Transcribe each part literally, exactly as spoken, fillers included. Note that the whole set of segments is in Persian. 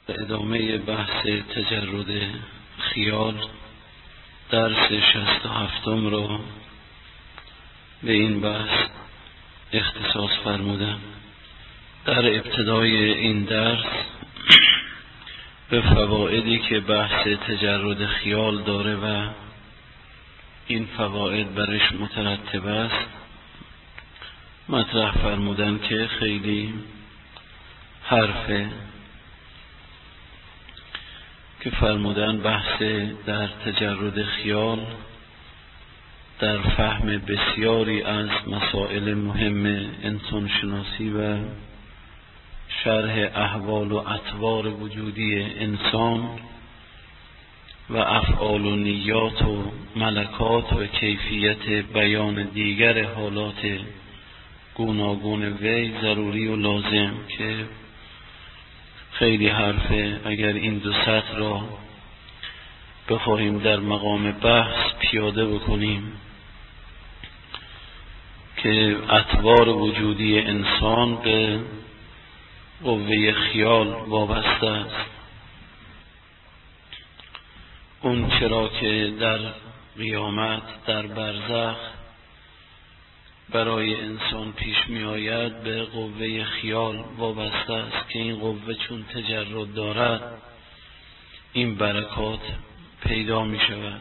ادامه بحث تجرد خیال درس شصت و هفتم را به این بحث اختصاص فرمودم. در ابتدای این درس به فوائدی که بحث تجرد خیال داره و این فواید برش مترتب است مطرح فرمودن که خیلی حرفه که فرمودن بحث در تجرد خیال در فهم بسیاری از مسائل مهم انسان شناسی و شرح احوال و اطوار وجودی انسان و افعال و نیات و ملکات و کیفیت بیان دیگر حالات گوناگون وی ضروری و لازم که خیلی حرفه. اگر این دو سطر را بخواهیم در مقام بحث پیاده بکنیم که اطوار وجودی انسان به قوه خیال وابسته است. اون چرا که در قیامت در برزخ برای انسان پیش می آید به قوه خیال وابسته است که این قوه چون تجرد دارد این برکات پیدا می شود.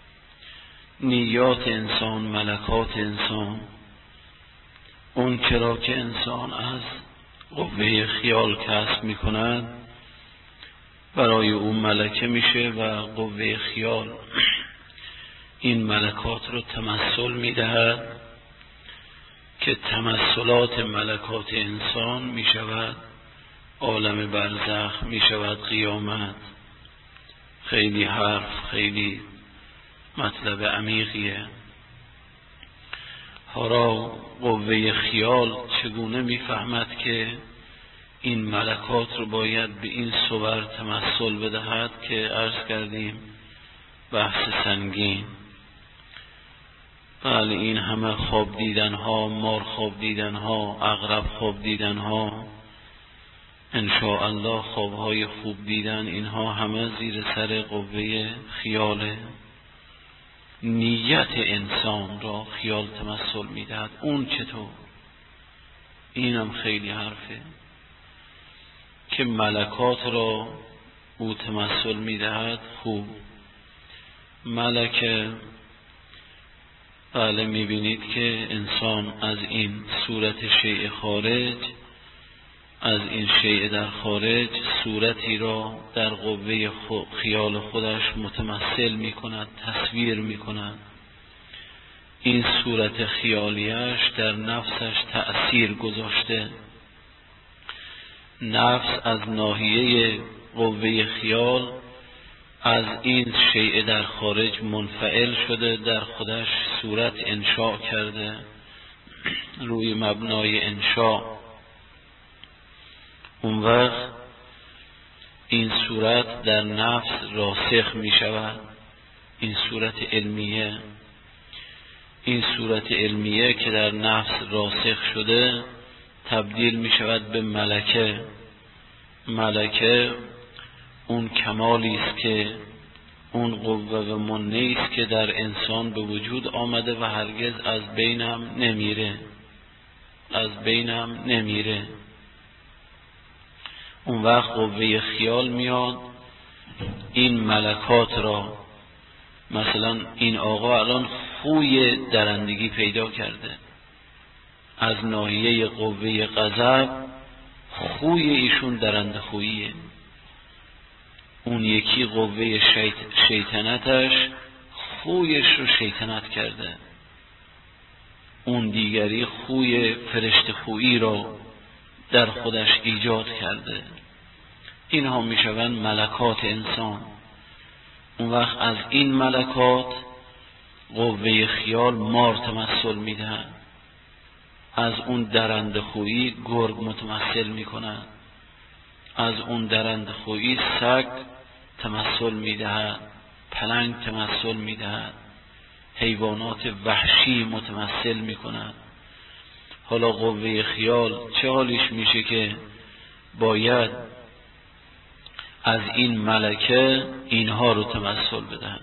نیات انسان، ملکات انسان، اون چرا که انسان از قوه خیال کسب می کند برای اون ملکه میشه و قوه خیال این ملکات رو تمثل می دهد که تمثلات ملکات انسان می شود عالم برزخ، می شود قیامت. خیلی حرف، خیلی مطلب عمیقیه. حالا قوه خیال چگونه می فهمد که این ملکات رو باید به این صور تمثل بدهد که عرض کردیم بحث سنگین. بله این همه خواب دیدن ها، مار خواب دیدن ها، عقرب خواب دیدن ها، انشاءالله خواب های خوب دیدن، اینها همه زیر سر قوه خیاله. نیت انسان را خیال تمثل میدهد. اون چطور؟ اینم خیلی حرفه که ملکات را او تمثل میدهد. خوب ملکه، بله میبینید که انسان از این صورت شیء خارج، از این شیء در خارج صورتی را در قوه خیال خودش متمثل میکند، تصویر میکند. این صورت خیالیش در نفسش تأثیر گذاشته. نفس از ناحیه قوه خیال از این شیء در خارج منفعل شده، در خودش صورت انشاء کرده. روی مبنای انشاء اون وقت این صورت در نفس راسخ می شود. این صورت علمیه، این صورت علمیه که در نفس راسخ شده تبدیل می شود به ملکه. ملکه اون کمالی است که اون قوه و منی است که در انسان به وجود آمده و هرگز از بینم نمیره، از بینم نمیره. اون وقت قوه خیال میاد این ملکات را، مثلا این آقا الان خوی درندگی پیدا کرده، از ناحیه قوه غضب خوی ایشون درنده خوییه. اون یکی قوه شیط شیطنتش خویش رو شیطنت کرده، اون دیگری خوی فرشته خویی را در خودش ایجاد کرده. اینها میشوند ملکات انسان. اون وقت از این ملکات قوه خیال مار تمثل میدهد، از اون درنده خویی گرگ متمثل میکند، از اون درنده خویی سگ تمثل میدهد، پلنگ تمثل میدهد، حیوانات وحشی متمثل میکند. حالا قوه خیال چه حالیش میشه که باید از این ملکه اینها رو تمثل بدن.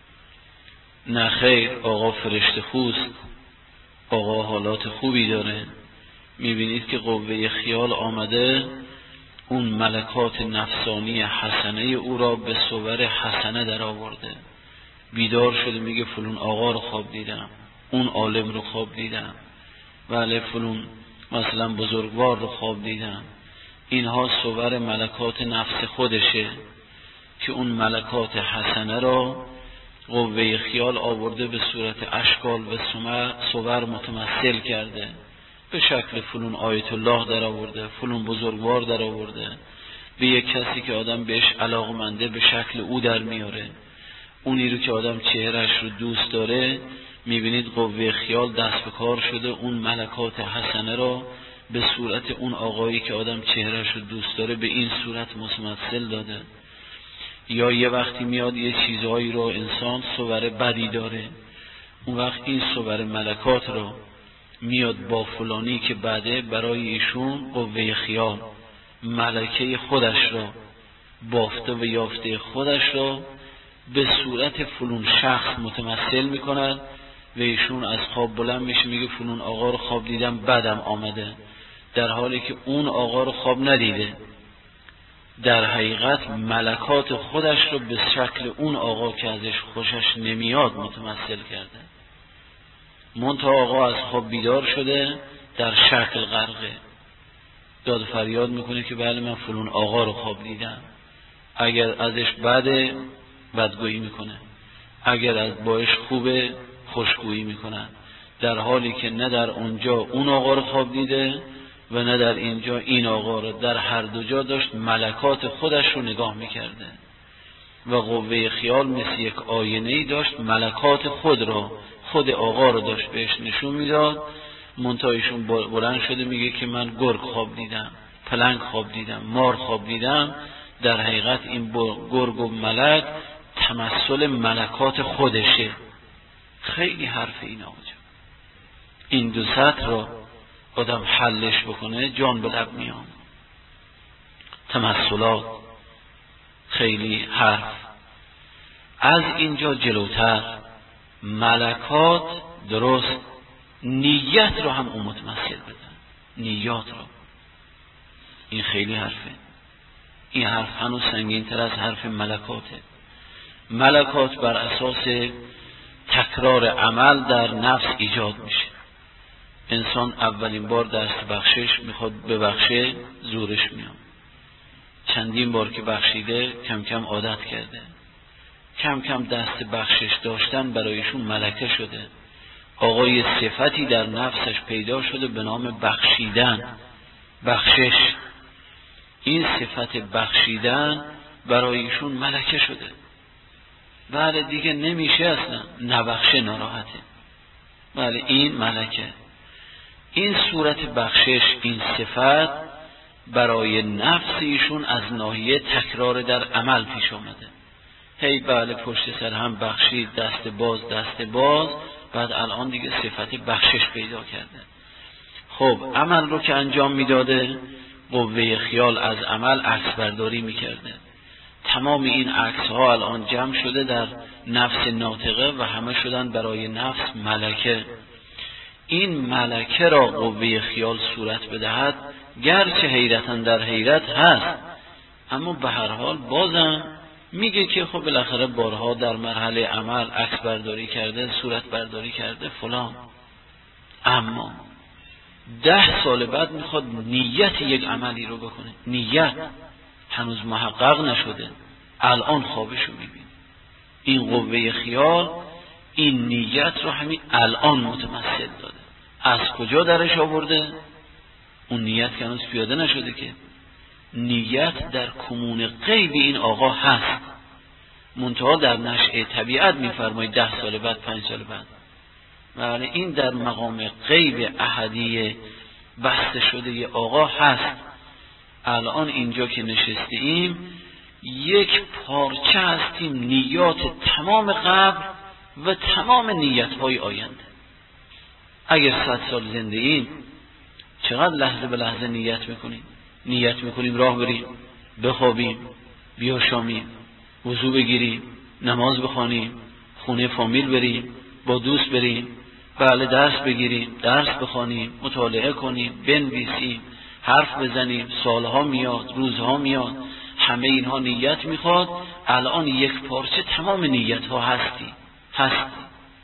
نه خیر، آقا فرشته خوست، آقا حالات خوبی داره. میبینید که قوه خیال آمده اون ملکات نفسانی حسنه او را به صور حسنه در آورده. بیدار شده میگه فلون آقا رو خواب دیدم، اون عالم رو خواب دیدم، بله فلون مثلا بزرگوار رو خواب دیدم. اینها صور ملکات نفس خودشه که اون ملکات حسنه را قوه خیال آورده به صورت اشکال و صور متمثل کرده. به شکل فلون آیت الله در آورده، فلون بزرگوار در آورده، به یک کسی که آدم بهش علاقمنده به شکل او در میاره. اونی رو که آدم چهرش رو دوست داره، میبینید قوه خیال دست به کار شده اون ملکات حسنه را به صورت اون آقایی که آدم چهرش رو دوست داره به این صورت متمثل داده. یا یه وقتی میاد یه چیزهایی رو انسان صور بدی داره، اون وقت این صور ملکات رو میاد با فلانی که بعده برای ایشون قوه خیال ملکه خودش را بافته و یافته خودش را به صورت فلون شخص متمثل میکند و ایشون از خواب بلند میشه میگه فلون آقا رو خواب دیدم بدم آمده، در حالی که اون آقا رو خواب ندیده. در حقیقت ملکات خودش رو به شکل اون آقا که ازش خوشش نمیاد متمثل کرده. منتها آقا از خواب بیدار شده در شکل غرقه، داد فریاد میکنه که بله من فلون آقا رو خواب دیدم. اگر ازش بده بدگویی میکنه، اگر از باش خوبه خوشگویی میکنه، در حالی که نه در اونجا اون آقا رو خواب دیده و نه در اینجا این آقا رو. در هر دو جا داشت ملکات خودش رو نگاه میکرده و قوه خیال مثل یک آینه‌ای داشت ملکات خود را، خود آقا رو داشت بهش نشون میداد. منتهایشون بلند شده میگه که من گرگ خواب دیدم، پلنگ خواب دیدم، مار خواب دیدم. در حقیقت این گرگ و ملک تمثل ملکات خودشه. خیلی حرف این آقا. این دو سطر را آدم حلش بکنه جان به لب میان. تمثلات خیلی حرف. از اینجا جلوتر ملکات درست نیت رو هم اون متمثل بدن، نیات رو. این خیلی حرفه. این حرف هنوز سنگین تر از حرف ملکاته. ملکات بر اساس تکرار عمل در نفس ایجاد میشه. انسان اولین بار دست بخشش میخواد ببخشه زورش میاد، چندین بار که بخشیده کم کم عادت کرده، کم کم دست بخشش داشتن برایشون ملکه شده. آقای صفتی در نفسش پیدا شده به نام بخشیدن، بخشش. این صفت بخشیدن برایشون ملکه شده. بله دیگه نمیشه اصلا نبخشه ناراحته. بله این ملکه. این صورت بخشش، این صفت برای نفس ایشون از ناحیه تکرار در عمل پیش آمده. هی بله پشت سر هم بخشید، دست باز دست باز، بعد الان دیگه صفت بخشش پیدا کرده. خب عمل رو که انجام میداده، قوه خیال از عمل عکس برداری میکرده. تمام این عکس ها الان جمع شده در نفس ناطقه و همه شدن برای نفس ملکه. این ملکه را قوه خیال صورت بدهد، گرچه حیرتاً در حیرت هست، اما به هر حال بازم میگه که خب بالاخره بارها در مرحله عمل عکس برداری کرده، صورت برداری کرده فلان. اما ده سال بعد میخواد نیت یک عملی رو بکنه. نیت هنوز محقق نشده، الان خوابشو میبین. این قوه خیال این نیت رو همین الان متمثل داده. از کجا درش آورده؟ اون نیت که هنوز پیاده نشده که. نیت در کمون غیب این آقا هست، منتها در نشأه طبیعت میفرماید ده سال بعد، پنج سال بعد. ولی این در مقام غیب احدی بسته شده ی آقا هست. الان اینجا که نشسته ایم یک پارچه هستیم نیات تمام قبل و تمام نیت‌های آینده. اگر صد سال زنده ایم چقدر لحظه به لحظه نیت میکنیم؟ نیت میکنیم راه بریم، بخوابیم، بیا شامیم، وضو بگیریم، نماز بخوانیم، خونه فامیل بریم، با دوست بریم، بله درس بگیریم، درس بخوانیم، مطالعه کنیم، بنویسیم، حرف بزنیم، سالها میاد، روزها میاد، همه اینها نیت میخواد. الان یک پارچه تمام نیت ها هستی هستی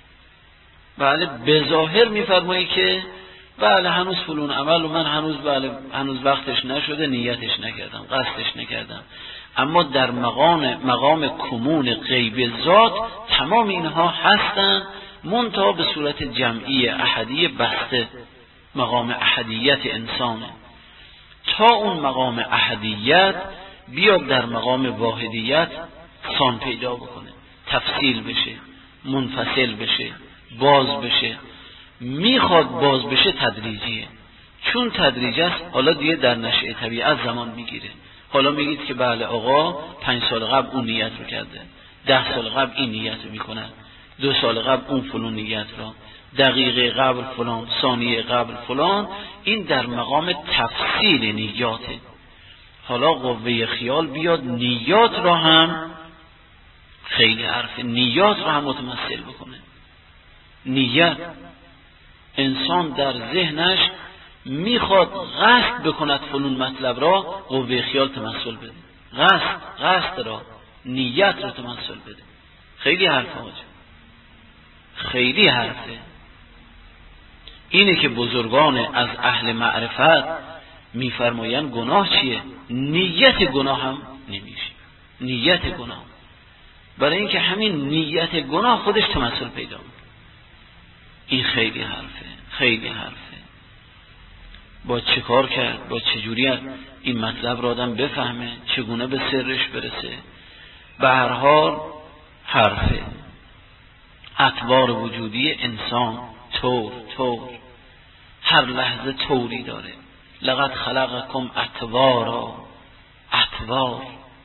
بله به ظاهر میفرمایی که بله هنوز فلون عمل و من هنوز بله هنوز وقتش نشده، نیتش نکردم، قصدش نکردم. اما در مقام مقام کمون غیب ذات تمام اینها هستن، منتها به صورت جمعی احدی بسته. مقام احدیت انسانه. تا اون مقام احدیت بیاد در مقام واحدیت سان پیدا بکنه، تفصیل بشه، منفصل بشه، باز بشه. میخواد باز بشه تدریجیه، چون تدریج است. حالا دیگه در نشأه طبیعت زمان میگیره. حالا میگید که بله آقا پنج سال قبل اون نیت رو کرده، ده سال قبل این نیت رو میکنه، دو سال قبل اون فلان نیت را، دقیقه قبل فلان، ثانیه قبل فلان. این در مقام تفصیل نیاته. حالا قوه خیال بیاد نیات را هم، خیلی حرف، نیات را هم متمثل بکنه. نیت انسان در ذهنش میخواد قصد بکند فلان مطلب را، قوه خیال تمثل بده. قصد قصد را، نیت را تمثل بده. خیلی حرف آجا، خیلی حرفه. اینه که بزرگان از اهل معرفت میفرمایند گناه چیه؟ نیت گناه هم نمیشه. نیت گناه، برای اینکه همین نیت گناه خودش تمثل پیدا میکنه. این خیلی حرفه، خیلی حرفه. با چه کار کرد، با چجوری این مطلب را آدم بفهمه، چگونه به سرش برسه. به هر حال حرفه. اطوار وجودی انسان طور طور، هر لحظه طوری داره. لقد خلقکم اطوارا. اطوار،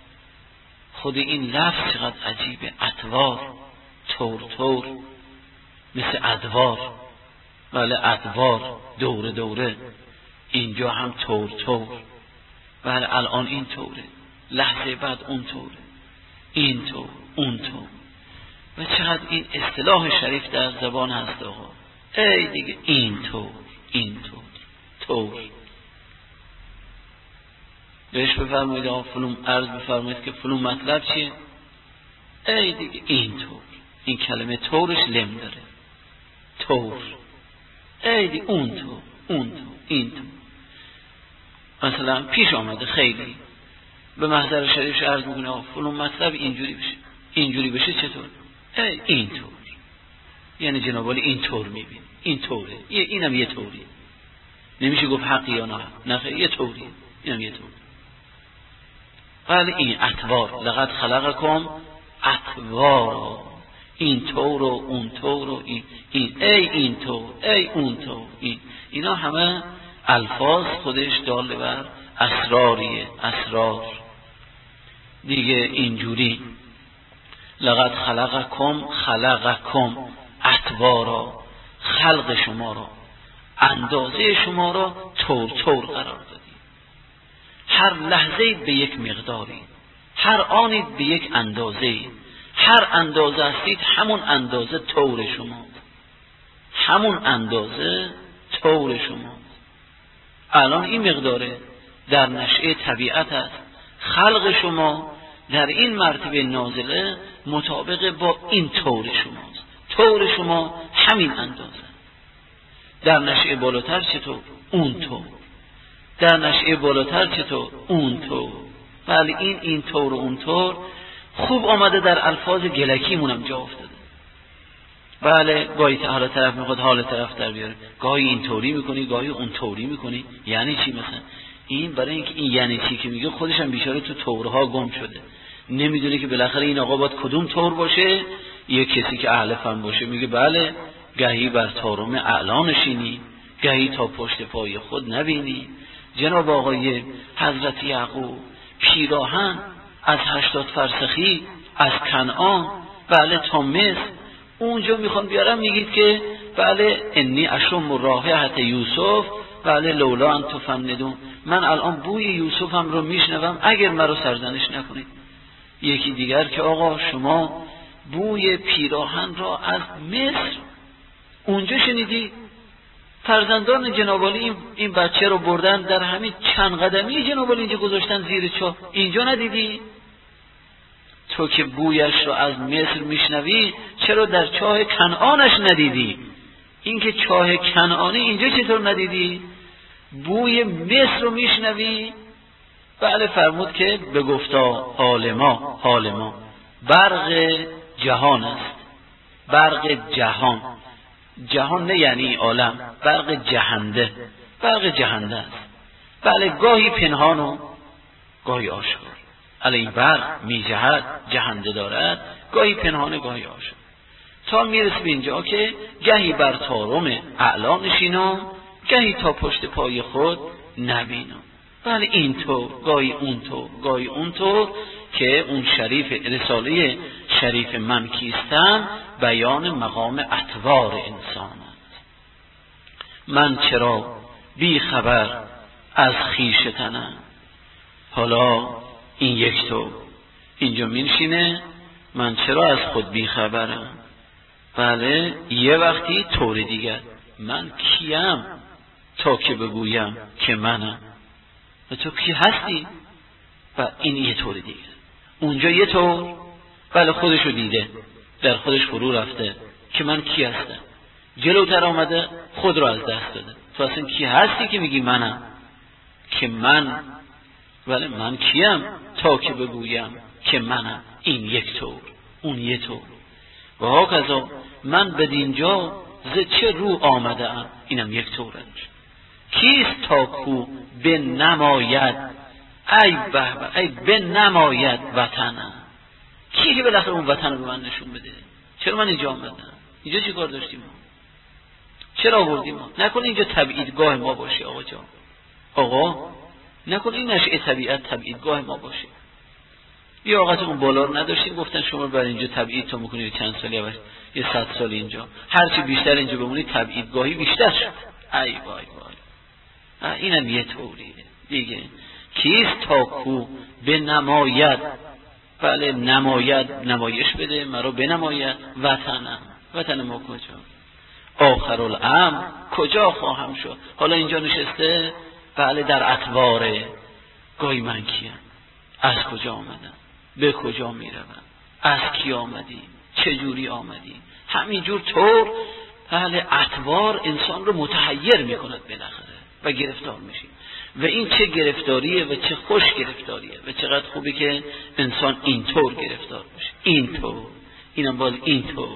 خود این لفظ چقدر عجیبه. اطوار، طور طور، مثل ادوار. بله ادوار، دوره دوره. اینجا هم طور طور. بله الان این طوره، لحظه بعد اون طوره، این طور اون طور. و چقدر این اصطلاح شریف در زبان هست آقا. ای دیگه این طور، این طور، طور. بهش بفرمایید آقا فلون، عرض بفرمایید که فلون مطلب چیه؟ ای دیگه این طور. این کلمه طورش لم داره. طور. ای دیگه اون طور، اون طور، این طور. مثلا پیش آمده خیلی به محضر شریفش عرض میکنه آقا فلون مطلب اینجوری بشه، اینجوری بشه چطور؟ ای این طور. یعنی جناب عالی این طور میبین، این طوره، اینم یه طوریه. نمیشه گفت حقی یا نه، نه یه طوریه، اینم یه طور. بله این اطوار. لقد خلقکم اطوارا. این طور و اون طور و این, این ای این طور، ای اون طور. این اینا همه الفاظ خودش دال بر اسراریه، اسرار دیگه. اینجوری لقد خلقکم، خلقکم اطوارا، خلق شما را، اندازه شما را طور طور قرار دادی. هر لحظه به یک مقداری، هر آنید به یک اندازه. هر اندازه هستید همون اندازه طور شما، همون اندازه طور شما. الان این مقداره در نشأه طبیعت است. خلق شما در این مرتبه نازله مطابق با این طور شماست. طور شما همین اندازه. در نشأه بالاتر چطور؟ اون طور. در نشأه بالاتر چطور؟ اون طور. بله این این طور و اون طور خوب آمده در الفاظ گلکیمون هم جا افتاده. بله گاهی حال طرف میخواد حال طرف در بیاره، گاهی این طوری میکنی، گاهی اون طوری میکنی. یعنی چی مثلا؟ این برای اینکه این یعنی چی که میگه خودش هم بیچاره تو طورها گم شده، نمیدونه که بالاخره این آقا باید کدوم طور باشه. یک کسی که اهل فهم باشه میگه بله گاهی بر طارم اعلا نشینی، گاهی تا پشت پای خود نبینی. جناب آقای حضرت یعقوب پیراهن از هشتاد فرسخی از کنعان بله تا مصر اونجا میخوان بیارم، میگید که بله انی اشم رایحة یوسف بله لولا ان تفندون. من الان بوی یوسف هم رو میشنوم اگر مرا سرزنش نکنید. یکی دیگر که آقا شما بوی پیراهن را از مصر اونجا شنیدی؟ فرزندان جناب عالی این, این بچه رو بردن در همین چند قدمی جناب عالی اینجا گذاشتن زیر چاه، اینجا ندیدی؟ تو که بویش رو از مصر میشنوی چرا در چاه کنعانش ندیدی؟ این که چاه کنعانی اینجا چطور ندیدی؟ بوی مصر رو میشنوی؟ بله فرمود که به گفتا حال ما حال ما برق جهان است، برق جهان، جهان نه یعنی عالم، برق جهنده، برق جهنده است. بله گاهی پنهان و گاهی آشکار. علی این برق می جهد جهنده دارد، گاهی پنهانه گاهی آشکار، تا میرسه به اینجا که گهی بر طارم اعلا نشینم، گهی تا پشت پای خود نبینم. بله اینطور گاهی اونطور گاهی اونطور که اون شریف رساله شریف من کیستم بیان مقام اطوار انسان است. من چرا بی خبر از خویشتنم. حالا این یک تو اینجا میشینه من چرا از خود بی خبرم. بله یه وقتی طور دیگر من کیم تا که بگویم که منم. و تو کی هستی؟ و این یه طور دیگه. اونجا یه طور بله خودشو دیده، در خودش فرو رفته که من کی هستم. جلوتر آمده خود رو از دست داده. تو اصلا کی هستی که میگی منم؟ که من بله من کیم تا که بگویم که منم. این یک طور اون یه طور. و هاکذا من بدینجا ز چه رو آمده ام، اینم یک طورش. کیست تا کو به نماید ای به ای به نماید وطنم. کی که بالاخره اون وطن رو به من نشون بده؟ چرا من اینجا آمدم؟ اینجا چی کار داشتیم ما؟ چرا آوردیم ما؟ نکنه اینجا تبعیدگاه ما باشه آقا جان. آقا نکنه این نشأه طبیعت تبعیدگاه ما باشه. یه آقا اون بالا رو نداشتیم گفتن شما بر اینجا تبعید تا میکنید چند سالی اول یه صد سال اینجا، هرچی بیشتر اینجا بمونید تبعیدگاهی بیشتر شد. ای وای وای. اینم یه طوریه دیگه. کیست تا کو به نماید بله نماید نمایش بده مرا بنماید وطنم. وطن ما کجا؟ آخر الامر کجا خواهم شد. حالا اینجا نشسته بله در اطواره. گاهی من کیم؟ از کجا آمدم؟ به کجا میروم؟ از کی آمدی؟ چجوری آمدی؟ همینجور طور بله اطوار انسان رو متحیر میکند بالاخره و گرفتار میشیم. و این چه گرفتاریه و چه خوش گرفتاریه و چقدر خوبه که انسان اینطور گرفتار بشه. اینطور اینم باز اینطور.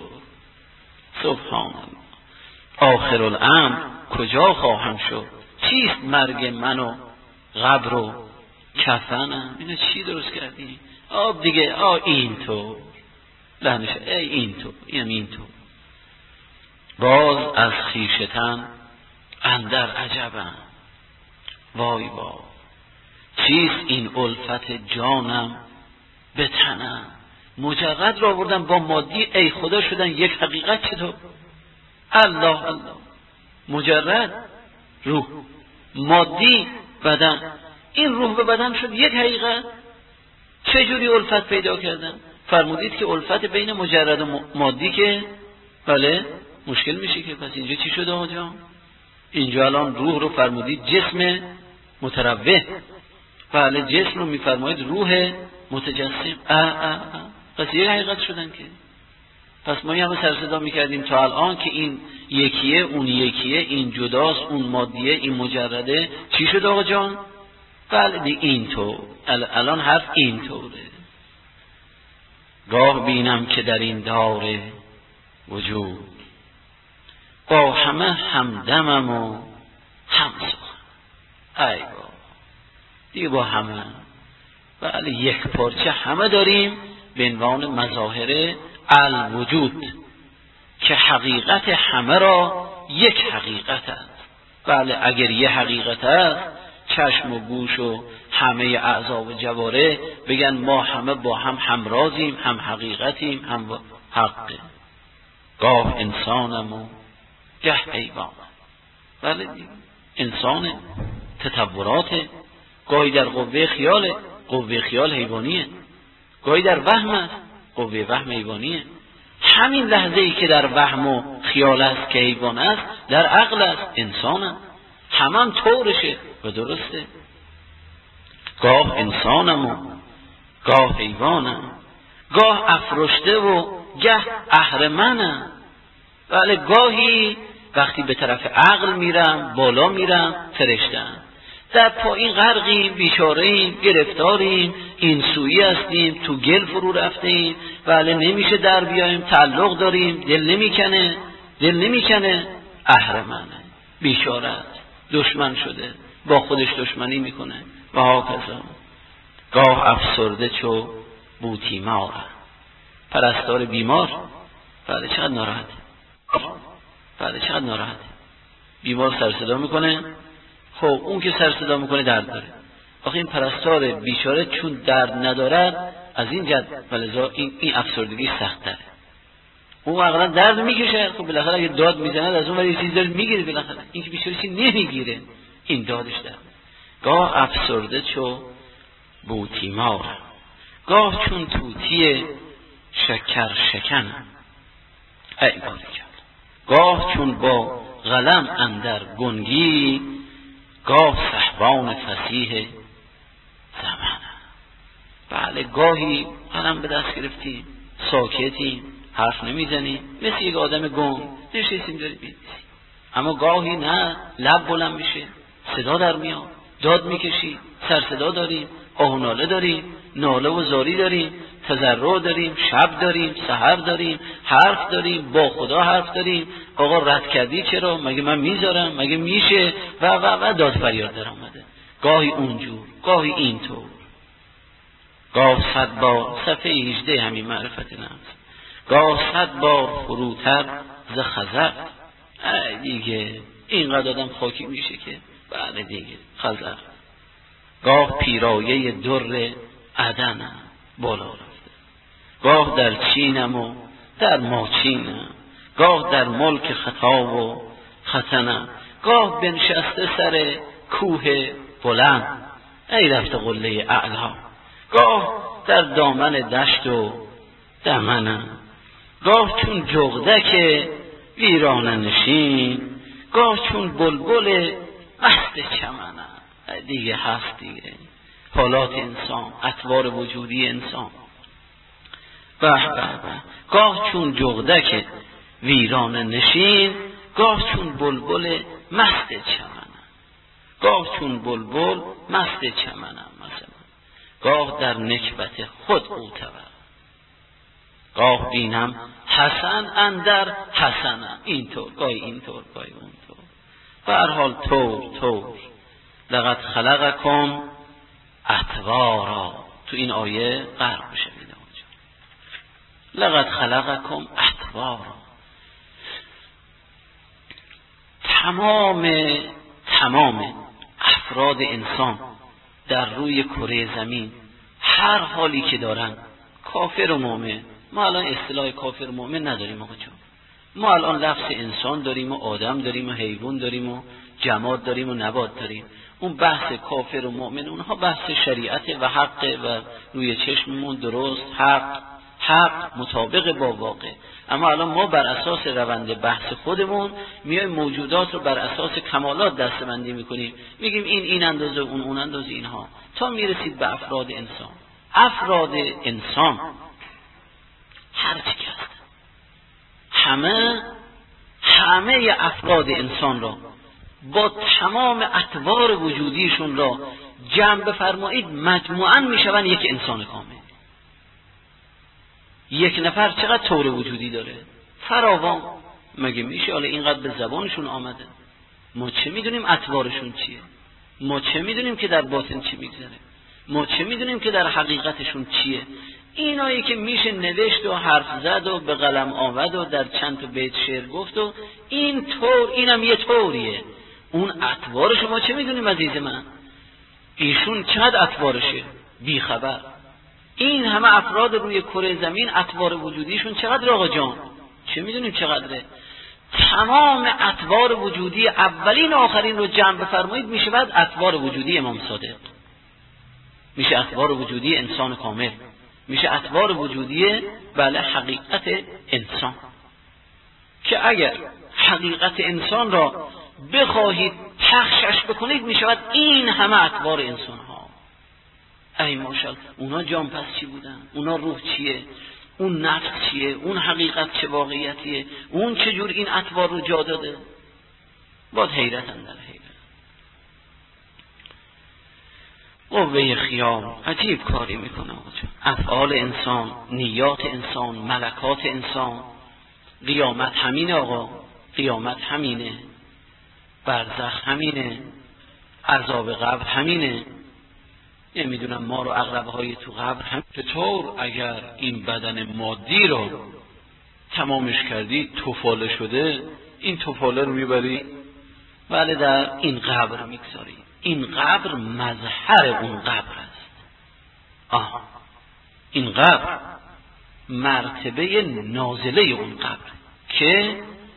سبحان الله. آخر الامر کجا خواهم شد. چیست مرگ من و قبر و کفنم. اینو چی درست کردی؟ آب دیگه. آ اینطور لعنش ای اینطور اینم اینطور. باز از خویشتن اندر عجبم. وای وای چیست این الفت جانم به تنم. مجرد را آوردن با مادی ای خدا شدن یک حقیقت. چطور؟ الله الله. مجرد روح مادی بدن، این روح به بدن شد یک حقیقت. چجوری الفت پیدا کردن؟ فرمودید که الفت بین مجرد و مادی که بله مشکل میشه که پس اینجا چی شده آجا؟ اینجا الان روح رو فرمودید جسم متروه، بله جسم رو میفرمایید روح متجسم. اه اه اه. پس یک حقیقت شدن که. پس ما همه سر صدا میکردیم تا الان که این یکیه اون یکیه، این جداست اون مادیه این مجرده. چی شد آقا جان؟ بله این طور. الان حرف این طوره. گاه بینم که در این دار وجود با همه همدمم و همسخن. ای با دیگه با همه بله یک پارچه همه داریم به عنوان مظاهر الوجود که حقیقت همه را یک حقیقت است. بله اگر یه حقیقت است چشم و گوش و همه اعضا و جواره بگن ما همه با هم همرازیم، هم حقیقتیم، هم حقه. گاه انسانم و گه حیوانم. بله انسان تطورات گاهی در قوه خیال، قوه خیال حیوانیه، گاهی در وهم است، قوه وهم حیوانیه. همین لحظه ای که در وهم و خیال است که حیوان است، در عقل است انسان است. همان طورشه و درسته. گاه انسانم و گاه حیوانم، گاه افرشته و گه اهرمنم. ولی گاهی وقتی به طرف عقل میرم، بالا میرم، فرشته‌ام. در پایین غرقیم، بیچاره‌ایم، گرفتاریم، این سویی هستیم، تو گل فرو رفتیم، ولی نمیشه در بیایم، تعلق داریم، دل نمیکنه، دل نمیکنه، اهرمنه، بیچاره است، دشمن شده، با خودش دشمنی میکنه و هاکذا. گاه افسرده چو بوتیمار، پرستار بیمار، بله چقدر ناراحته، بله چقدر ناراحته. بیمار سر صدا میکنه، خب اون که سر صدا میکنه درد داره. آخه این پرستار بیچاره چون درد ندارد، از این جد ولذا این, این افسردگی سخت داره. اون واقعا درد میکشه، خب بالاخره اگه داد میزنه از اون ولی یه چیز داره میگیره بالاخره. این که بیچاره چی نمیگیره، این دادش درد. گاه افسرده چو بوتیمار، گاه چون توتی شکر شکن، ای باریکن. گاه چون با قلم اندر گنگی، گاه صحبان فصیح زمان. بله گاهی قلم به دست گرفتیم، ساکتیم، حرف نمیزنیم، مثل یک آدم گنگ نشستیم داریم بینیسیم. اما گاهی نه، لب بلند میشه، صدا در میاد، داد میکشی، سر صدا داریم، آه و ناله داریم، ناله و زاری داریم، تضرع داریم، شب داریم، سحر داریم، حرف داریم، با خدا حرف داریم. آقا رد کردی چرا؟ مگه من میذارم؟ مگه میشه؟ و و و داد فریاد در آمده. گاهی اونجور، گاهی اینطور. گاه صد بار، صفحه هجده همین معرفت نفس، گاه صد بار فروتر ز خزر. دیگه اینقدر آدم خاکی میشه که بله دیگه خزر. گاه پیرایه در عدن بالا رفته، گاه در چینم و در ماچینم، گاه در ملک خطا و ختنم، گاه بنشسته سر کوه بلند، ای رفته قله اعلا، گاه در دامن دشت و دمنم، گاه چون جغدک ویرانه نشین، گاه چون بلبل مست چمنم. دیگه هست دیگه حالات انسان، اطوار وجودی انسان. به به به. گاه چون جغدک ویرانه نشین، گاه چون بلبل مست چمنم، گاه چون بلبل مست چمنم مثلا، گاه در نکبت خود اوتور، گاه بینم حسن اندر حسنم، اینطور گاهی اینطور گاهی اونطور. به هر حال طور طور. لقد خلقکم اطوارا، تو این آیه غرق بشوید اونجا. لقد خلقکم اطوارا. تمام تمام افراد انسان در روی کره زمین هر حالی که دارن، کافر و مؤمن، ما الان اصطلاح کافر و مؤمن نداریم آقا جان. ما الان لفظ انسان داریم و آدم داریم و حیوان داریم و جماد داریم و نبات داریم. اون بحث کافر و مؤمن اونها بحث شریعت و حق و روی چشممون درست حق حق مطابق با واقع. اما الان ما بر اساس روند بحث خودمون میایم موجودات رو بر اساس کمالات دسته‌بندی میکنیم، میگیم این این اندازه اون اون اندازه اینها، تا میرسید به افراد انسان. افراد انسان هر چی که هست، همه همه افراد انسان را با تمام اطوار وجودیشون را جمع بفرمایید، مجموعاً میشون یک انسان کامل. یک نفر چقدر طور وجودی داره؟ فراوان. مگه میشه؟ حالا اینقدر به زبانشون آمده، ما چه میدونیم اطوارشون چیه؟ ما چه میدونیم که در باطن چی میگذره؟ ما چه میدونیم که در حقیقتشون چیه؟ اینایی که میشه نوشت و حرف زد و به قلم آورد و در چند تا بیت شعر گفت و این طور، اینم یه طوریه. اون اطوار شما چه میدونیم عزیز من؟ ایشون چقدر اطوارشه؟ بی خبر. این همه افراد روی کره زمین اطوار وجودیشون چقدر آقا جان؟ چه میدونیم چقدره؟ تمام اطوار وجودی اولین و آخرین رو جمع بفرمایید میشه بعد اطوار وجودی امام صادق، میشه اطوار وجودی انسان کامل. میشه اطوار وجودی بله حقیقت انسان، که اگر حقیقت انسان را بخواهید پخشش بکنید میشود این همه اطوار انسان ها. ای ماشاءالله، اونا جان پس چی بودن؟ اونا روح چیه؟ اون نفس چیه؟ اون حقیقت چه واقعیتیه؟ اون چجور این اطوار رو جا داده؟ باز حیرت اندر حیرت. قوه خیال عجیب کاری میکنه آقا. افعال انسان، نیات انسان، ملکات انسان. قیامت همینه آقا، قیامت همینه، برزخ همینه، عذاب قبر همینه. نمیدونم ما رو عقربه های تو قبر هم. چطور اگر این بدن مادی رو تمامش کردی تفاله شده، این تفاله رو میبری ولی در این قبر میگذاری. این قبر مظهر اون قبر است. آه این قبر مرتبه نازله اون قبر، که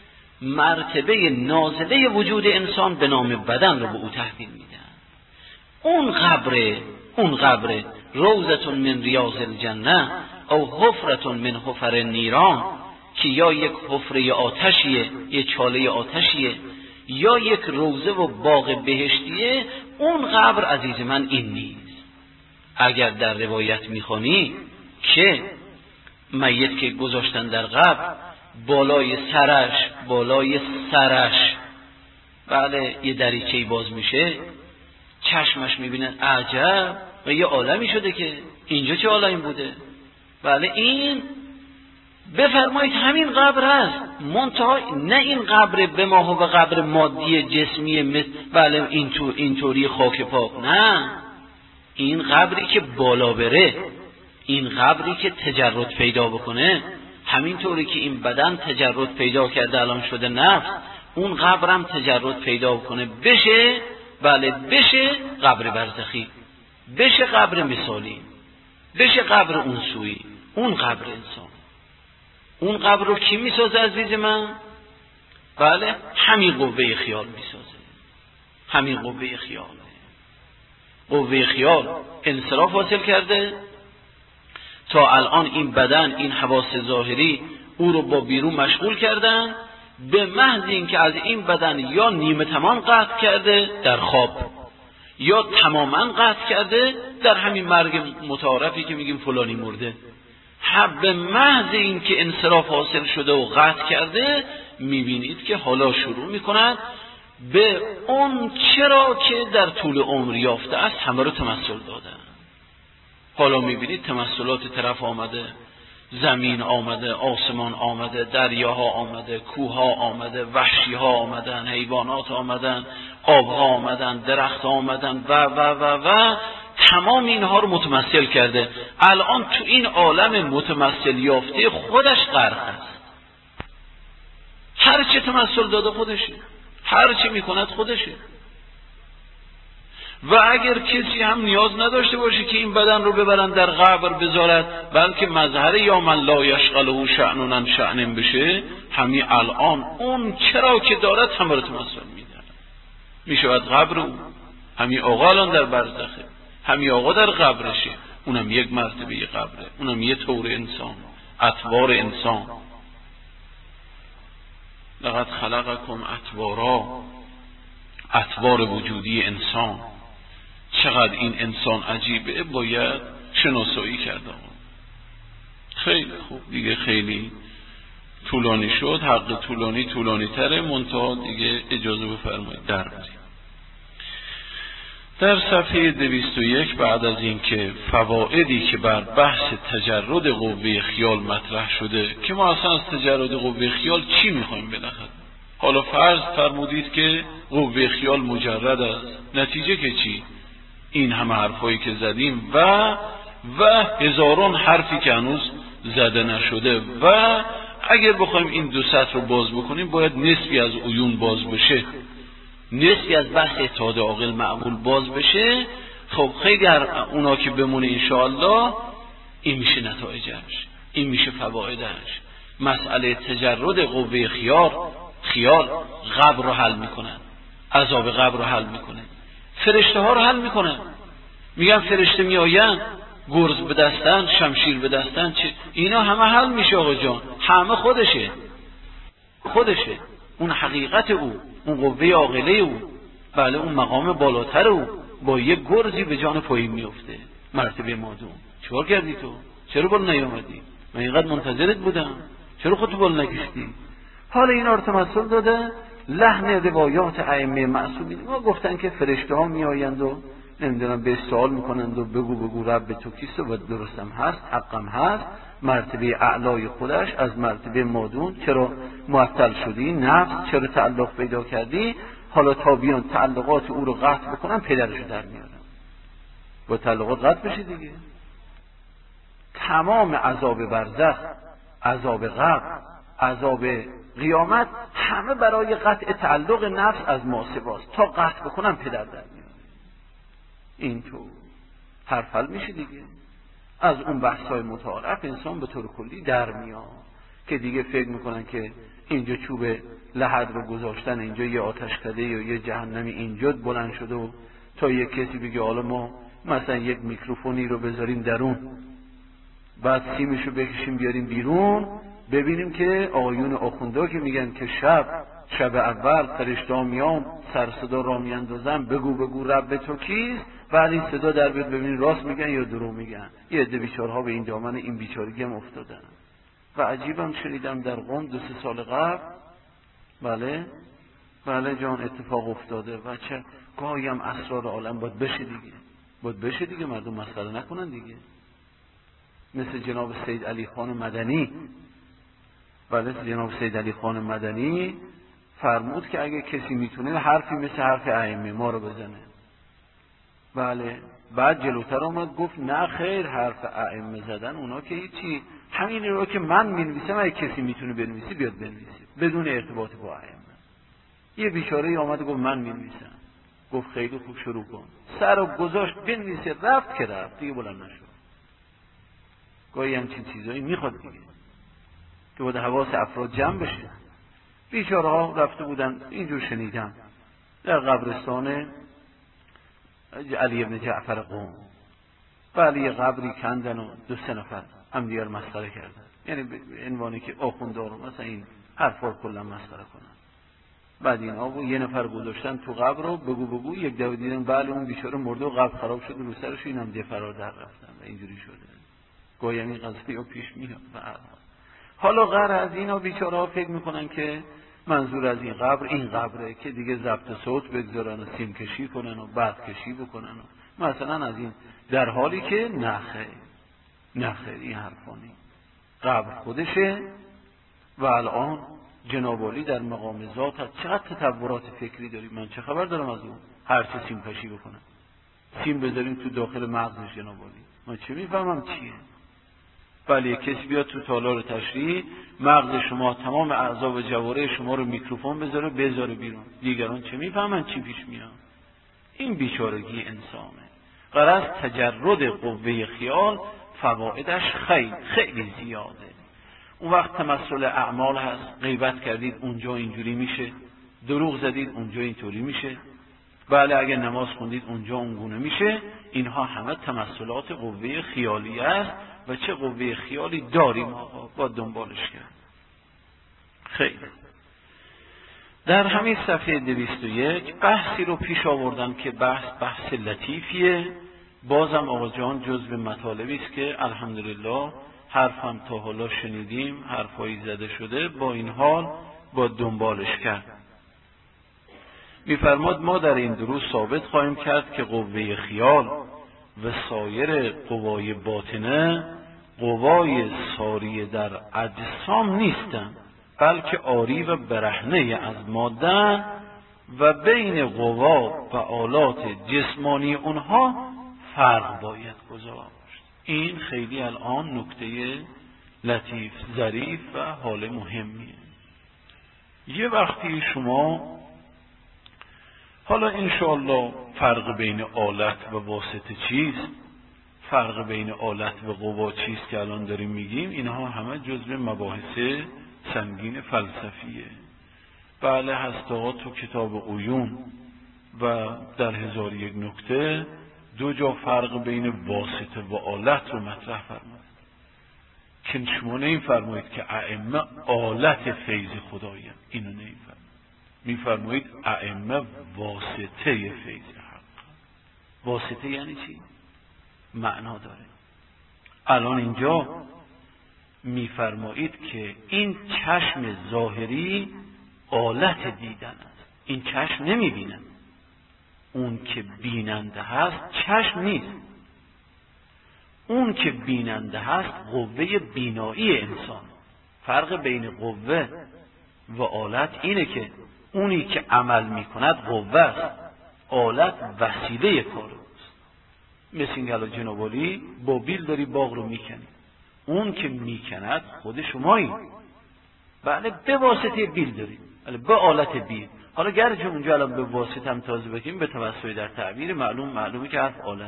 مرتبه نازله وجود انسان به نام بدن رو به او تحویل میدن. اون قبر اون قبر روضتون من ریاض الجنه او حفرتون من حفر نیران، که یا یک حفره آتشیه، یک چاله آتشیه، یا یک روضه و باغ بهشتیه. اون قبر عزیز من این نیست. اگر در روایت میخوانی که میت که گذاشتن در قبر، بالای سرش بالای سرش بله یه دریچه‌ای باز میشه، چشمش میبینن عجب و یه عالمی شده که اینجا چه عالمی بوده. بله این بفرمایید همین قبر است، منتها نه این قبر به ما و قبر مادی جسمی مثل بله این تو اینطوری خاک پاک، نه، این قبری که بالا بره، این قبری که تجرد پیدا بکنه، همینطوری که این بدن تجرد پیدا کرده الان شده نفس، اون قبرم تجرد پیدا بکنه بشه بله بشه قبر برزخی، بشه قبر مثالی، بشه قبر اون سوی، اون قبر انسان. اون قبر رو کی میسازه عزیز من؟ بله همین قوه خیال میسازه، همین قوه خیال. قوه خیال انصراف حاصل کرده تا الان این بدن، این حواس ظاهری او رو با بیرون مشغول کردن، به محض اینکه از این بدن یا نیمه تمام قطع کرده در خواب، یا تماما قطع کرده در همین مرگ متعارفی که میگیم فلانی مرده. به محض اینکه انصراف حاصل شده و قطع کرده، میبینید که حالا شروع میکند به اون چرا که در طول عمر یافته است همه رو تمثل دادن. حالا میبینید تمثلات طرف آمده، زمین آمده، آسمان آمده، دریاها آمده، کوها آمده، وحشیها آمدن، حیوانات آمدن، آبها آمدن، درخت آمدن و و و و تمام اینها رو متمثل کرده. الان تو این عالم متمثل یافته خودش غرق است. هر چه تمثل داده خودشه، هر چه میکند خودشه. و اگر کسی هم نیاز نداشته باشه که این بدن رو ببرن در قبر بذارد، بلکه مظهر یا من لا یشغله شأن شأن بشه، همین الان اون چرا که دارد همه رو تمثل میده. میشود قبر او، همین آقا الان در برزخه، همین آقا در قبرشه، اونم یک مرتبه قبره، اونم یه طور انسان، اطوار انسان. لقد خلقکم اطوارا، اطوار وجودی انسان. چقدر این انسان عجیبه، باید شناسایی کرد. خیلی خوب دیگه، خیلی طولانی شد، حق طولانی طولانی تره، منتها دیگه اجازه بفرمایید در بریم. در صفحه دویست و یک بعد از این که فوائدی که بر بحث تجرد قوه خیال مطرح شده، که ما اصلا از تجرد قوه خیال چی میخوایم بالاخره؟ حالا فرض فرمودید که قوه خیال مجرد است، نتیجه که چی؟ این همه حرفایی که زدیم و و هزاران حرفی که هنوز زده نشده، و اگر بخوایم این دو سطر رو باز بکنیم باید نصفی از عیون باز بشه، نصفی از بحث اتحاد عاقل معقول باز بشه. خب خیلی اونا که بمونه انشاءالله این میشه نتایجش، این میشه فوایدش. مسئله تجرد قوه خیال خیال قبر رو حل میکنن، عذاب قبر رو حل میکنه، فرشته ها رو حل میکنن. میگن فرشته میآیند گرز به دستن، شمشیر به دستن، چه اینا همه حل میشه آقا جان، همه خودشه خودشه اون حقیقت او، اون قوه عاقله او، بله اون مقام بالاتر او با یه گرزی به جان پایین میفته. مرتبه مادون چیکار کردی تو؟ چرا بالا نیامدی؟ من اینقدر منتظرت بودم، چرا خودتو بالا نکشیدی؟ حالا اینا رو تمثل داده لحن روایات ائمه معصومین. ما گفتن که فرشته ها میآیند و نمیدونم به سوال میکنند و بگو بگو رب تو کیست و درستم هست، حقم هست، مرتبه اعلای خودش از مرتبه مادون چرا معطل شدی، نفس چرا تعلق پیدا کردی. حالا تا بیان تعلقات او رو قطع بکنن پدرشو در میارن، با تعلقات قطع بشه دیگه. تمام عذاب برزخ، عذاب قبر، عذاب قیامت همه برای قطع تعلق نفس از محاسباست. تا قطع بکنن پدر در میارن. این تو حرفل میشه دیگه. از اون بحثای متعارف انسان به طور کلی در میاد که دیگه فکر میکنن که اینجا چوب لحد رو گذاشتن، اینجا یه آتشکده یا یه جهنمی اینجا بلند شده و تا یه کسی بگه حالا ما مثلا یک میکروفونی رو بذاریم درون، بعد سیمشو بکشیم بیاریم بیرون، ببینیم که آقایون آخونده که میگن که شب شب اول فرشته میان سر صدا را میاندازن بگو بگو رب تو کیست، بعد این صدا در بیاد ببینید راست میگن یا دروغ میگن. یه عده بیچاره‌ها به این دامن این بیچارگی هم افتادن. و عجیبم شنیدم در قم دو سه سال قبل، بله بله جان اتفاق افتاده و چه گاهی هم اسرار عالم باید بشه دیگه، باید بشه دیگه، مردم مسخره نکنن دیگه. مثل جناب سید علی خان مدنی، بله جناب سید علی خان مدنی فرمود که اگه کسی میتونه حرفی مثل حرف ائمه ما رو بزنه، بله بعد جلوتر اومد گفت نه خیر، حرف ائمه زدن اونا که هیچی، همین رو که من مینویسم اگه کسی میتونه بنویسی بیاد بنویسی بدون ارتباط با ائمه. یه بیچاره اومد گفت من مینویسم، گفت خیلی خوب شروع کن، سر رو گذاشت بنویسه، رفت که رفت دیگه بلند نشد. گاهی همچین چیزایی میخواد دیگه که باید حواس افراد جمع بشه. بیچاره ها رفته بودن، اینجور شنیدم در قبرستان علی ابن جعفر قم، بله یه قبری کندن و دو سه نفر هم دیگر مسخره کردن، یعنی به عنوانی که آخونده رو مثلا این حرفا کلا مسخره کنن. بعد این آقا یه نفر گذاشتن تو قبر رو بگو بگو، یک دفعه دیدن بله اون بیچاره مرده و قبر خراب شد رو سرش، اینم دی فرار در رفتن و اینجوری شده. گاهی این قضیه پیش میاد. حالا غیر از اینا بیچاره ها فکر میکنن که منظور از این قبر این قبره که دیگه ضبط صوت بگذارن و سیم کشی کنن و بعد کشی بکنن و مثلا از این، در حالی که نخیر نخیر این حرفانی قبر خودشه. و الان جناب علی در مقام ذات هست، چقدر تطورات فکری داریم، من چه خبر دارم از اون هر چه سیم کشی بکنن، سیم بذاریم تو داخل مغزش جناب علی، من چه میفهمم چیه. بله کسی بیاد تو تالار تشریح مغز شما تمام اعضا و جواره شما رو میکروفون بذاره بذاره بیرون، دیگران چه میفهمن چی پیش میاد. این بیچارگی انسانه. غرض تجرد قوه خیال فوایدش خیلی خیلی زیاده. اون وقت تمثل اعمال هست، غیبت کردید اونجا اینجوری میشه، دروغ زدید اونجا اینطوری میشه، بله اگه نماز خوندید اونجا اونگونه میشه. اینها همه تمثلات قوه خیالی است و چه قوه خیالی داریم آقا، با دنبالش کرد. خیلی در همین صفحه دویست و یک بحثی رو پیش آوردن که بحث بحث لطیفیه، بازم آقا جان جزو مطالبی است که الحمدلله حرفم تا حالا شنیدیم، حرفایی زده شده، با این حال با دنبالش کرد. می‌فرماد ما در این دروس ثابت خواهیم کرد که قوه خیال و سایر قوای باطنه قوای ساری در اجسام نیستند، بلکه آری و برهنه از ماده و بین قوا و آلات جسمانی اونها فرق باید گذاشت. این خیلی الان نکته لطیف ظریف و حال مهمیه. یه وقتی شما حالا انشاءالله فرق بین آلت و واسطه چیست، فرق بین آلت و قوا چیست که الان داریم میگیم، اینها همه جزو مباحث سنگین فلسفیه. بله هست آقا تو کتاب عیون و در هزار یک نکته دو جا فرق بین واسطه و آلت رو مطرح فرمود که شما نمی‌فرمایید که ائمه آلت فیض خدایند، اینو نمی‌فرمایید، می‌فرمایید ائمه واسطه فیض حق. واسطه یعنی چی؟ معنا داره. الان اینجا می‌فرمایید که این چشم ظاهری آلت دیدن است. این چشم نمی‌بینه. اون که بیننده هست چشم نیست. اون که بیننده هست قوه بینایی انسان. فرق بین قوه و آلت اینه که اونی که عمل میکند قوه است، آلت وسیله کار است. مثل این که جناب علی با بیل داری باغ رو میکنی، اون که میکند خود شمایی. بله به واسطه بیل داری، بله به آلت بیل. حالا گرچه اونجا الان به واسطه هم تازه بکنیم به توسط در تعبیر معلوم معلومه که حرف آلته.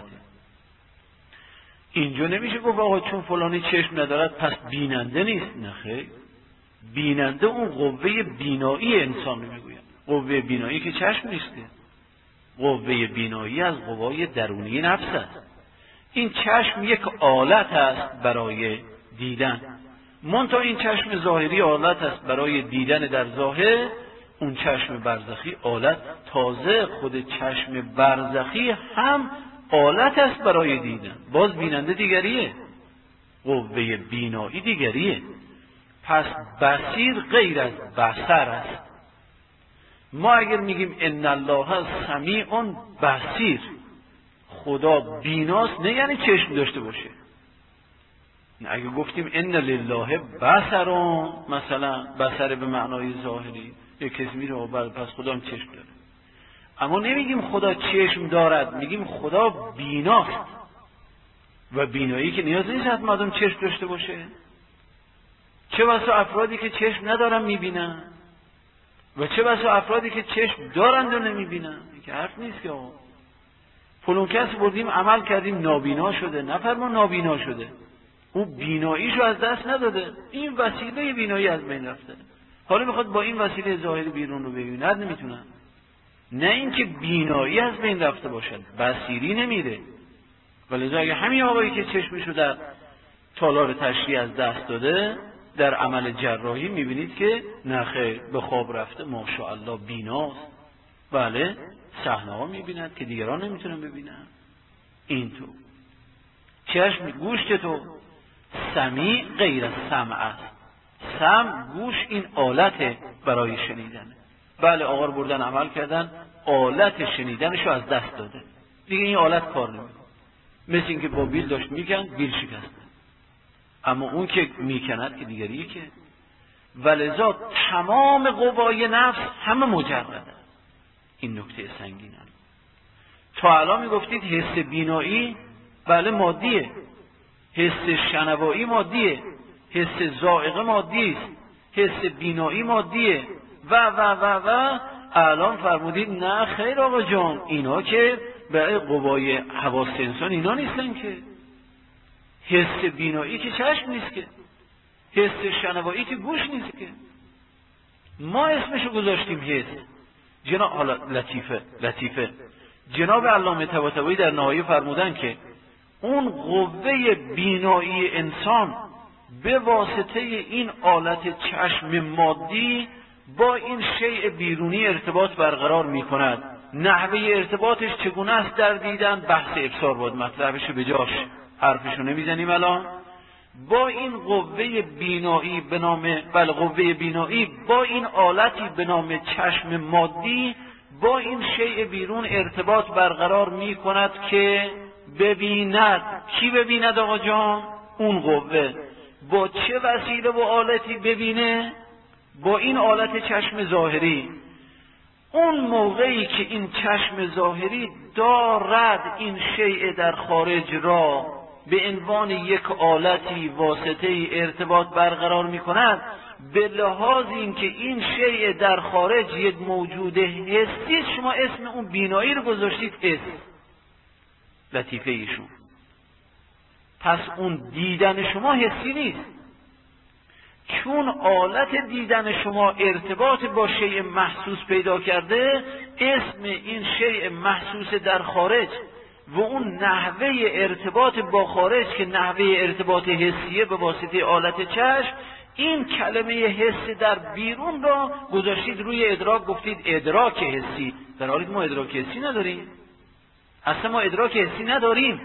اینجا نمیشه گفت آقا چون فلانی چشم ندارد پس بیننده نیست. نه خیر، بیننده اون قوه بینایی انسان رو میگوید. قوه بینایی که چشم نیست، قوه بینایی از قوای درونی نفس است. این چشم یک آلت است برای دیدن، منتها این چشم ظاهری آلت است برای دیدن در ظاهر. اون چشم برزخی آلت، تازه خود چشم برزخی هم آلت است برای دیدن. باز بیننده دیگریه، قوه بینایی دیگریه. پس بصیر غیر از بصر است. ما اگر میگیم ان الله سمیع بصیر، خدا بیناست، نه یعنی چشم داشته باشه. اگه گفتیم ان لله بصرون، مثلا بصر به معنای ظاهری، یک کسی میره و پس خدا هم چشم داره. اما نمیگیم خدا چشم دارد، میگیم خدا بیناست. و بینایی که نیاز نیست حتما آدم چشم داشته باشه. چه بسا افرادی که چشم ندارن میبینن و چه بسا افرادی که چشم دارند و نمیبینن. این که حرف نیست که آقا فلان کس بردیم عمل کردیم نابینا شده، نفرما نابینا شده، او بیناییشو از دست نداده، این وسیله بینایی از بین رفته، حالا میخواد با این وسیله ظاهری بیرون رو ببیند، نمیتونن. نه اینکه بینایی از بین رفته باشد، بصیری نمیره. ولذا اگه همین آقایی که چشمشو در تالار تشریح از دست داده در عمل جراحی میبینید که نخیر به خواب رفته، ماشاءالله بیناست. بله صحنه ها میبیند که دیگران نمیتونن ببینن. اینطور چشم گوشت تو سمیع غیر از سمع است. سمع گوش این آلت برای شنیدنه. بله آقا رو بردن عمل کردن، آلت شنیدنشو از دست داده، دیگه این آلت کار نمیکنه. مثل این که با بیل داشت میکن، بیل شکسته، اما اون که میکند که دیگریه که. ولذا تمام قوای نفس همه مجرده. این نکته سنگینه. تا الان میگفتید حس بینایی بله مادیه، حس شنوایی مادیه، حس ذائقه مادیه، حس بینایی مادیه و و و و الان فرمودید نه خیر آقا جان، اینا که به قوای حواس انسان اینا نیستن که. حس بینایی که چشم نیست که، حس شنوایی که گوش نیست که. ما اسمشو گذاشتیم حس. جناب حالا لطیفه لطیفه جناب علامه طباطبایی در نهایه فرمودن که اون قوه بینایی انسان به واسطه این آلت چشم مادی با این شیء بیرونی ارتباط برقرار می کند. نحوه ارتباطش چگونه است در دیدن بحث ابصار بود مطلبش به جاش، حرفشو نمیزنیم الان. با این قوه بینایی به نام بله قوه بینایی با این آلتی به نام چشم مادی با این شیء بیرون ارتباط برقرار می کند که ببیند. کی ببیند آقا جان؟ اون قوه. با چه وسیله و آلتی ببینه؟ با این آلت چشم ظاهری. اون موقعی که این چشم ظاهری دارد این شیء در خارج را به عنوان یک آلتی واسطه ارتباط برقرار می کند، به لحاظ این که این شیء در خارج یک موجود حسی، شما اسم اون بینایی رو گذاشتید حس. لطیفه ایشون. پس اون دیدن شما حسی نیست، چون آلت دیدن شما ارتباط با شیء محسوس پیدا کرده، اسم این شیء محسوس در خارج و اون نحوه ارتباط با خارج که نحوه ارتباط حسیه به واسطه آلت چشم، این کلمه حس در بیرون را گذاشتید روی ادراک، گفتید ادراک حسی، در حالی که ما ادراک حسی نداریم. اصلا ما ادراک حسی نداریم.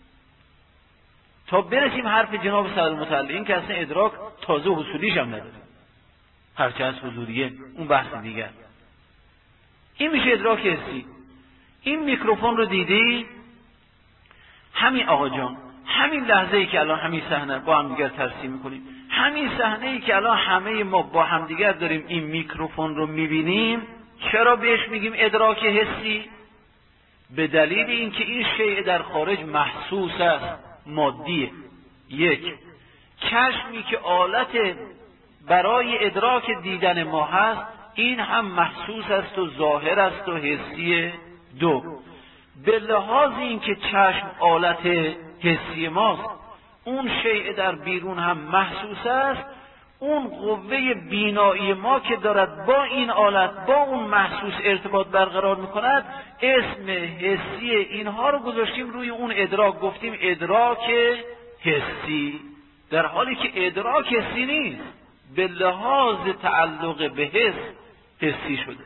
تا برسیم حرف جناب سعد المتعلی، این که اصلا ادراک تازه حصولیش هم نداریم، هرچه از حضوریه اون بحث دیگر. این میشه ادراک حسی. این میکروفون رو دیدی، همین آقا جان، همین لحظه ای که الان همین صحنه با هم دیگر ترسیم میکنیم، همین صحنه ای که الان همه ما با هم دیگر داریم این میکروفون رو میبینیم، چرا بهش میگیم ادراک حسی؟ به دلیل اینکه این شیء در خارج محسوس است، مادیه. یک، چشمی که آلت برای ادراک دیدن ما هست، این هم محسوس است و ظاهر است و حسیه. دو، به لحاظ اینکه چشم آلت حسی ماست، اون شیء در بیرون هم محسوس است. اون قوه بینایی ما که دارد با این آلت، با اون محسوس ارتباط برقرار میکند، اسم حسی اینها رو گذاشتیم روی اون ادراک، گفتیم ادراک حسی، در حالی که ادراک حسی نیست، به لحاظ تعلق به حس حسی شده.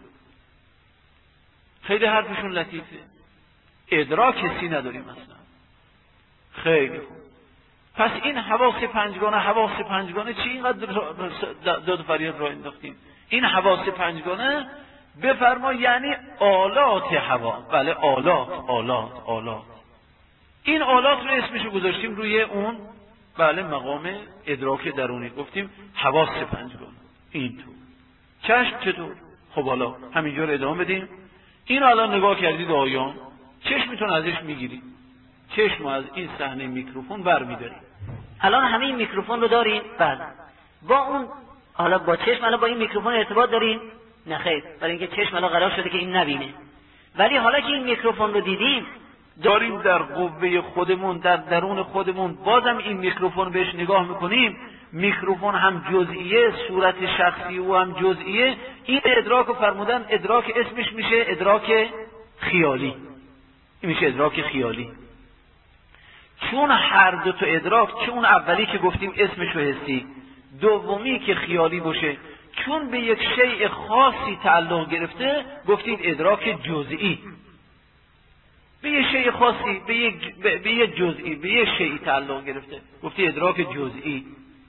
خیلی حرفشون لطیفه. ادراک حسی نداریم اصلا. خیلی خوب. پس این حواس پنجگانه، حواس پنجگانه چی اینقدر داد و فریاد را انداختیم؟ این حواس پنجگانه بفرما یعنی آلات هوا. بله، آلات آلات آلات این آلات رو اسمشو گذاشتیم روی اون بله مقام ادراک درونی، گفتیم حواس پنجگانه. این تو چشم چطور؟ خب حالا همینجور ادامه بدیم. این الان نگاه کردید آیان، چشمتون ازش میگیرید، چشم از این صحنه میکروفون برمی‌دارید. الان همه این میکروفون رو دارید؟ بله. با اون حالا با چشم الان با این میکروفون ارتباط دارید؟ نه خیر، برای اینکه چشم الان قرار شده که این نبینه. ولی حالا که این میکروفون رو دیدیم، داریم در قوه خودمون، در درون خودمون بازم این میکروفون بهش نگاه میکنیم. میکروفون هم جزئیه، صورت شخصی او هم جزئیه. این ادراک رو فرمودن ادراک، اسمش میشه ادراک خیالی. این میشه ادراک خیالی. چون هر دو تا ادراک، چون اولی که گفتیم اسمش حسی، دومی که خیالی باشه، چون به یک شیء خاصی تعلق گرفته، گفتید ادراک جزئی. به یک شیء خاصی، به یک به یک جزئی، به یک شیء تعلق گرفته، گفتید ادراک جزئی.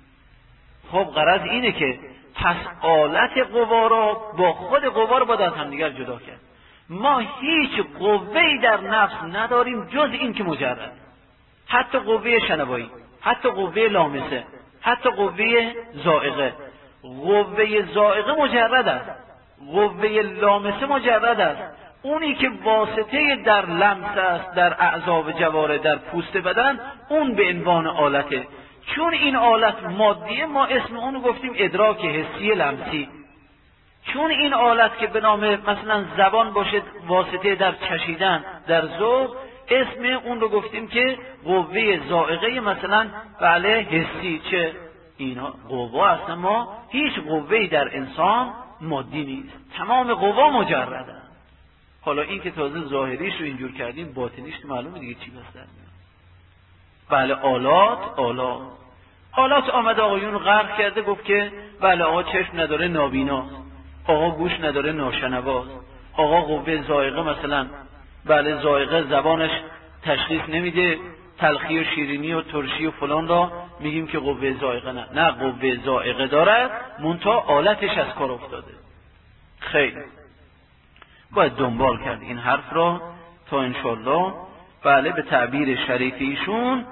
خب غرض اینه که پس آلت قوا را با خود قوا رو باید از همدیگر جدا کرد. ما هیچ قوه‌ای در نفس نداریم جز این که مجرد، حتی قوه شنوایی، حتی قوه لامسه، حتی قوه ذائقه. قوه ذائقه مجرد است، قوه لامسه مجرد است. اونی که واسطه در لمس است، در اعضا و جواره، در پوست بدن، اون به عنوان آلته. چون این آلت مادیه، ما اسم اونو گفتیم ادراک حسی لمسی. چون این آلت که به نام مثلا زبان باشه واسطه در چشیدن، در ذوق، اسم اون رو گفتیم که قوه ذائقه مثلا بله حسی. چه اینا قوا اصلا ما هیچ قوه‌ای در انسان مادی نیست، تمام قوا مجرده. حالا این که تازه ظاهریش رو اینجور کردیم، باطنیش تو معلومه دیگه چی بس در میاد. بله آلات آلات آلات آمده آقایون غرق کرده، گفت که بله آقا چشم نداره نابینا، آقا گوش نداره ناشنواست، آقا قوه ذائقه مثلا بله ذائقه زبانش تشخیص نمیده، تلخی و شیرینی و ترشی و فلان را میگیم که قوه ذائقه نه. نه، قوه ذائقه دارد، منتها آلتش از کار افتاده. خیلی باید دنبال کرد این حرف را تا انشالله بله به تعبیر شریف ایشون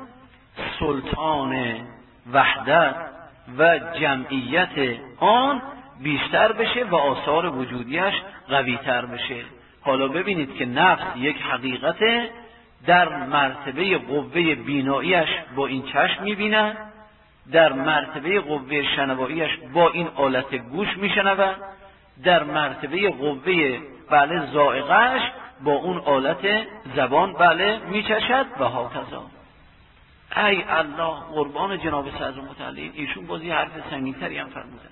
سلطان وحدت و جمعیت آن بیشتر بشه و آثار وجودیش قوی تر بشه. حالا ببینید که نفس یک حقیقت در مرتبه قوه بیناییش با این چشم میبیند، در مرتبه قوه شنواییش با این آلت گوش میشنود، در مرتبه قوه بله ذائقه‌اش با اون آلت زبان بله میچشد و هاکذا. ای الله قربان جناب صدر متعلی، ایشون بازی حرف سنگین‌تری هم فرمودن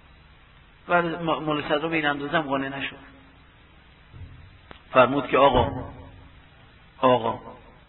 ولی مولا صدر به این اندازه هم قانع نشد. فرمود که آقا آقا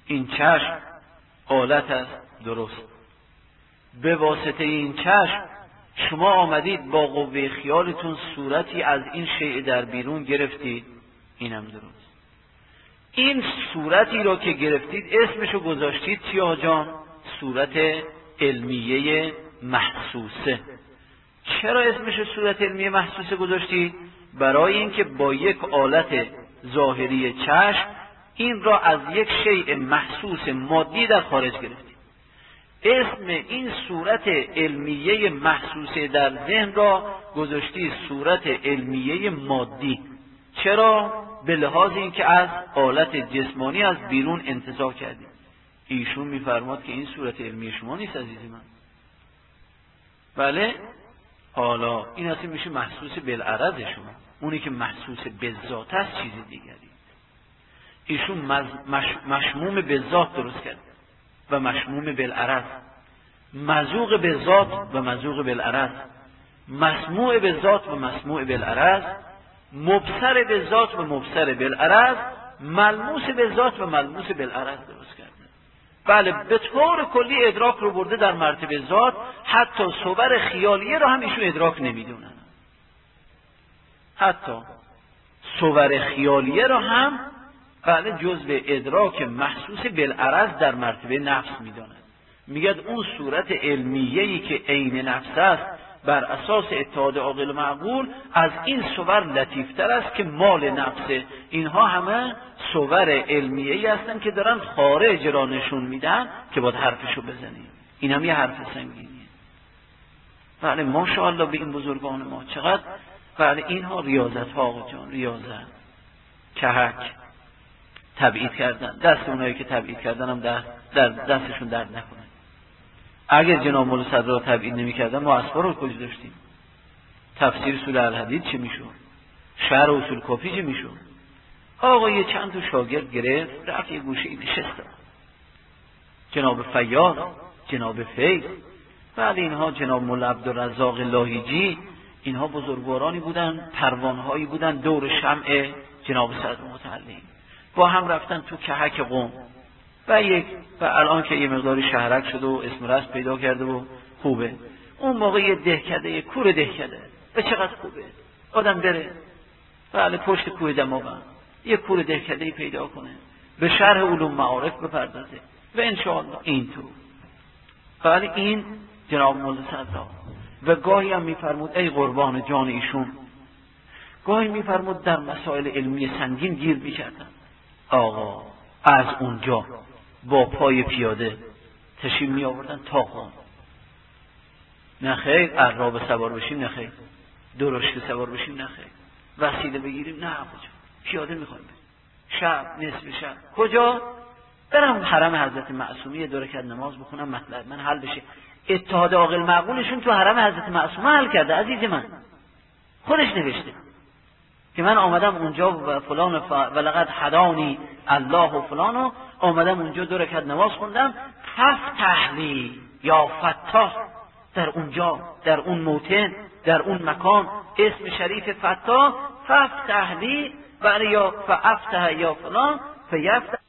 این چشم آلت است، درست. به واسطه این چشم شما آمدید با قوه خیالتون صورتی از این شیء در بیرون گرفتید، اینم درست. این صورتی را که گرفتید اسمشو گذاشتید چیا جان؟ صورت علمیه محسوسه. چرا اسمشو صورت علمیه محسوسه گذاشتید؟ برای اینکه با یک آلت ظاهری چشم این را از یک شیء محسوس مادی در خارج گرفتید. اسم این صورت علمیه محسوسه در ذهن را گذاشتید صورت علمیه مادی. چرا؟ به لحاظ اینکه از آلت جسمانی از بیرون انتزاع کردید. ایشون میفرماد که این صورت علمی شما نیست عزیز من. بله؟ حالا این اصلا میشه محسوس بالعرض شما. اونی که محسوس به ذات است چیز دیگری. ایشون مش... مشموم به ذات درست کرد و مشموم بالعرض، مذوق به ذات و مذوق بالعرض، مسموع به ذات و مسموع بالعرض، مبصر به ذات و مبصر بالعرض، ملموس به ذات و ملموس بالعرض درست کرده. بله، به طور کلی ادراک رو برده در مرتبه ذات، حتی صور خیالیه رو هم ایشون ادراک نمیدونن. حتی صور خیالیه رو هم بله جزء ادراک محسوس بالعرض در مرتبه نفس میدونن. میگد اون صورت علمیه‌ای که عین نفس است بر اساس اتحاد عاقل و معقول از این صور لطیفتر است که مال نفسه. اینها همه صور علمیه‌ای هستن که دارن خارج را نشون میدن که باید حرفشو بزنیم. این هم یه حرف سنگینیه. بله ماشاءالله به این بزرگان ما چقدر بله اینها ریاضت ها آقا جان، ریاضت کهک تبعید کردن. دست اونایی که تبعید کردن هم در, در دستشون درد نکنه. اگر جناب مولا صدر را تبعید نمی کردن ما اسفار رو کجا داشتیم؟ تفسیر اصول الحدیث چه میشد؟ شرح اصول کافی چه میشد؟ آقا یه چند تا شاگرد گرفت رفت یه گوشه نشست. جناب فیاض، جناب فیض، بعد اینها جناب مولا عبدالرزاق لاهیجی، اینها بزرگوارانی بودن، پروانهایی بودن دور شمع جناب صدر متعلم. با هم رفتن تو کهک قم و یک و الان که یه مقداری شهرک شده و اسم رسم پیدا کرده و خوبه. اون موقع یه دهکده، یه کور دهکده و چقدر خوبه آدم بره بله پشت کوه دماغم یه کور دهکده پیدا کنه، به شرح علوم معارف بپردازه و انشاءالله این تو بله این جناب مولا صدر. و گاهی هم میفرمود ای قربان جان ایشون، گاهی میفرمود در مسائل علمی سنگین گیر میکردن. آقا از اونجا با پای پیاده تشریف می آوردن تا خان. نه خیر عرابه سوار بشیم، نه خیر درشت سوار بشیم، نه خیر وسیله بگیریم، نه کجا پیاده میخوایم شب نصف شب کجا برم حرم حضرت معصومه دو رکعت نماز بخونم مطلب من حل بشه. اتحاد عاقل معقولشون تو حرم حضرت معصومه حل کرده عزیز من، خودش نوشته که من آمدم اونجا و فلان و, ف... و لقد هدانی الله و فلانو آمدم اونجا دو رکعت نماز خوندم، ففتح لی یا فتاح، در اونجا در اون موطن در اون مکان اسم شریف فتاح، ففتح لی برای یا فافتح یا فلان فیفتح